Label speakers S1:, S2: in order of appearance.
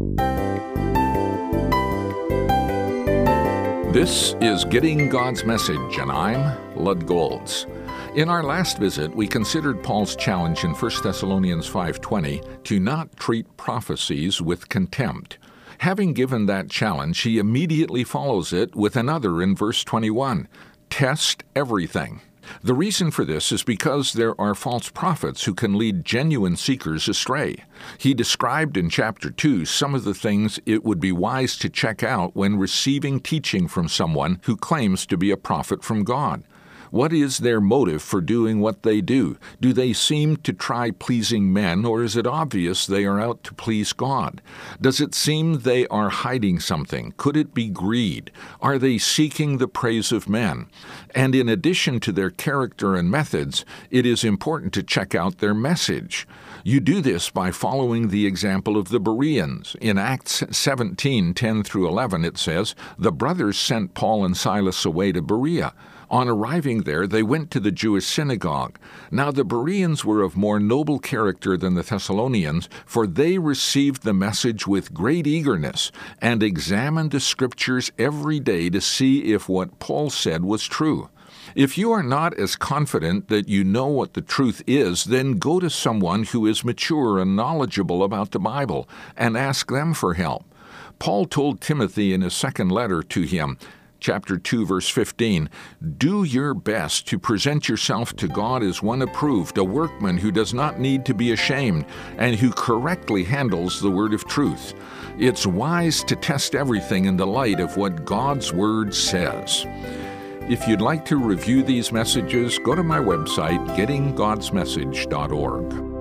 S1: This is Getting God's Message, and I'm Lud Golds. In our last visit, we considered Paul's challenge in 1 Thessalonians 5:20 to not treat prophecies with contempt. Having given that challenge, he immediately follows it with another in verse 21, test everything. The reason for this is because there are false prophets who can lead genuine seekers astray. He described in chapter 2 some of the things it would be wise to check out when receiving teaching from someone who claims to be a prophet from God. What is their motive for doing what they do? Do they seem to try pleasing men, or is it obvious they are out to please God? Does it seem they are hiding something? Could it be greed? Are they seeking the praise of men? And in addition to their character and methods, it is important to check out their message. You do this by following the example of the Bereans. In Acts 17:10-11, it says, "The brothers sent Paul and Silas away to Berea. On arriving there, they went to the Jewish synagogue. Now the Bereans were of more noble character than the Thessalonians, for they received the message with great eagerness and examined the Scriptures every day to see if what Paul said was true." If you are not as confident that you know what the truth is, then go to someone who is mature and knowledgeable about the Bible and ask them for help. Paul told Timothy in his second letter to him, Chapter 2, verse 15, "Do your best to present yourself to God as one approved, a workman who does not need to be ashamed, and who correctly handles the word of truth." It's wise to test everything in the light of what God's Word says. If you'd like to review these messages, go to my website, gettinggodsmessage.org.